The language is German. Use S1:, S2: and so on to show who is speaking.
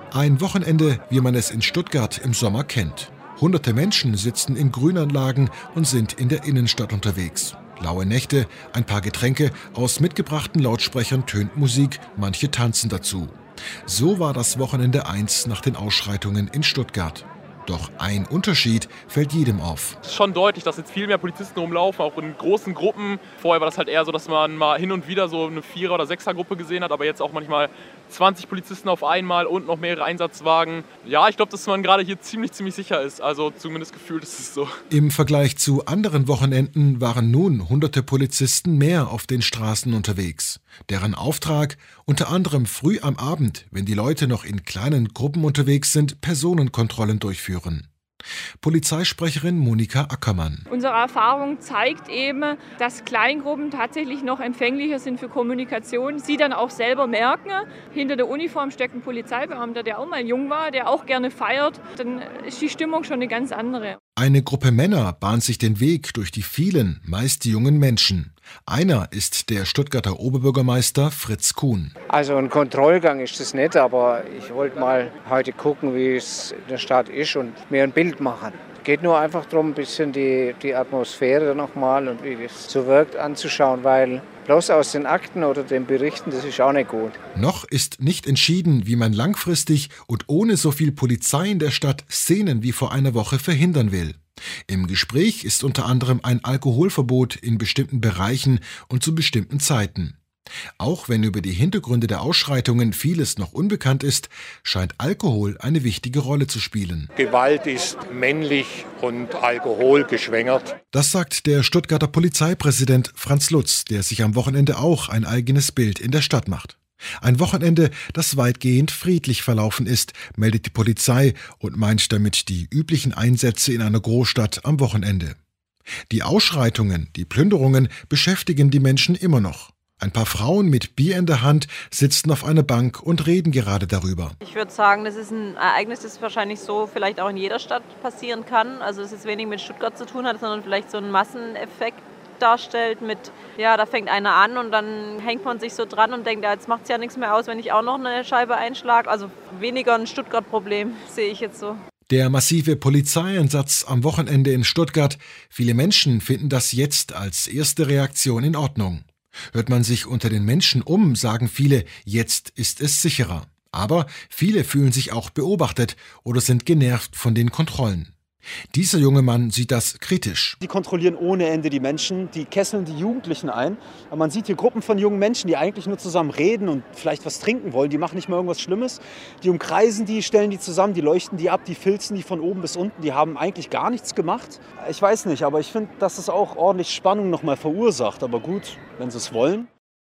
S1: Ein Wochenende, wie man es in Stuttgart im Sommer kennt. Hunderte Menschen sitzen in Grünanlagen und sind in der Innenstadt unterwegs. Laue Nächte, ein paar Getränke, aus mitgebrachten Lautsprechern tönt Musik, manche tanzen dazu. So war das Wochenende 1 nach den Ausschreitungen in Stuttgart. Doch ein Unterschied fällt jedem auf.
S2: Es ist schon deutlich, dass jetzt viel mehr Polizisten rumlaufen, auch in großen Gruppen. Vorher war das halt eher so, dass man mal hin und wieder so eine 4er- oder 6er-Gruppe gesehen hat, aber jetzt auch manchmal 20 Polizisten auf einmal und noch mehrere Einsatzwagen. Ja, ich glaube, dass man gerade hier ziemlich sicher ist. Also zumindest gefühlt ist es so.
S1: Im Vergleich zu anderen Wochenenden waren nun hunderte Polizisten mehr auf den Straßen unterwegs. Deren Auftrag, unter anderem früh am Abend, wenn die Leute noch in kleinen Gruppen unterwegs sind, Personenkontrollen durchführen. Polizeisprecherin Monika Ackermann.
S3: Unsere Erfahrung zeigt eben, dass Kleingruppen tatsächlich noch empfänglicher sind für Kommunikation. Sie dann auch selber merken, hinter der Uniform steckt ein Polizeibeamter, der auch mal jung war, der auch gerne feiert. Dann ist die Stimmung schon eine ganz andere.
S1: Eine Gruppe Männer bahnt sich den Weg durch die vielen, meist jungen Menschen. Einer ist der Stuttgarter Oberbürgermeister Fritz Kuhn.
S4: Also ein Kontrollgang ist das nicht, aber ich wollte mal heute gucken, wie es in der Stadt ist und mir ein Bild machen. Es geht nur einfach darum, ein bisschen die Atmosphäre nochmal und wie es so wirkt anzuschauen, weil bloß aus den Akten oder den Berichten, das ist auch nicht gut.
S1: Noch ist nicht entschieden, wie man langfristig und ohne so viel Polizei in der Stadt Szenen wie vor einer Woche verhindern will. Im Gespräch ist unter anderem ein Alkoholverbot in bestimmten Bereichen und zu bestimmten Zeiten. Auch wenn über die Hintergründe der Ausschreitungen vieles noch unbekannt ist, scheint Alkohol eine wichtige Rolle zu spielen.
S5: Gewalt ist männlich und Alkohol geschwängert.
S1: Das sagt der Stuttgarter Polizeipräsident Franz Lutz, der sich am Wochenende auch ein eigenes Bild in der Stadt macht. Ein Wochenende, das weitgehend friedlich verlaufen ist, meldet die Polizei und meint damit die üblichen Einsätze in einer Großstadt am Wochenende. Die Ausschreitungen, die Plünderungen beschäftigen die Menschen immer noch. Ein paar Frauen mit Bier in der Hand sitzen auf einer Bank und reden gerade darüber.
S6: Ich würde sagen, das ist ein Ereignis, das wahrscheinlich so vielleicht auch in jeder Stadt passieren kann. Also dass es wenig mit Stuttgart zu tun hat, sondern vielleicht so einen Masseneffekt darstellt mit, ja, da fängt einer an und dann hängt man sich so dran und denkt, ja, jetzt macht es ja nichts mehr aus, wenn ich auch noch eine Scheibe einschlage. Also weniger ein Stuttgart-Problem, sehe ich jetzt so.
S1: Der massive Polizeieinsatz am Wochenende in Stuttgart, viele Menschen finden das jetzt als erste Reaktion in Ordnung. Hört man sich unter den Menschen um, sagen viele, jetzt ist es sicherer. Aber viele fühlen sich auch beobachtet oder sind genervt von den Kontrollen. Dieser junge Mann sieht das kritisch.
S7: Die kontrollieren ohne Ende die Menschen, die kesseln die Jugendlichen ein. Aber man sieht hier Gruppen von jungen Menschen, die eigentlich nur zusammen reden und vielleicht was trinken wollen. Die machen nicht mal irgendwas Schlimmes. Die umkreisen die, stellen die zusammen, die leuchten die ab, die filzen die von oben bis unten. Die haben eigentlich gar nichts gemacht. Ich weiß nicht, aber ich finde, dass es auch ordentlich Spannung nochmal verursacht. Aber gut, wenn sie es wollen.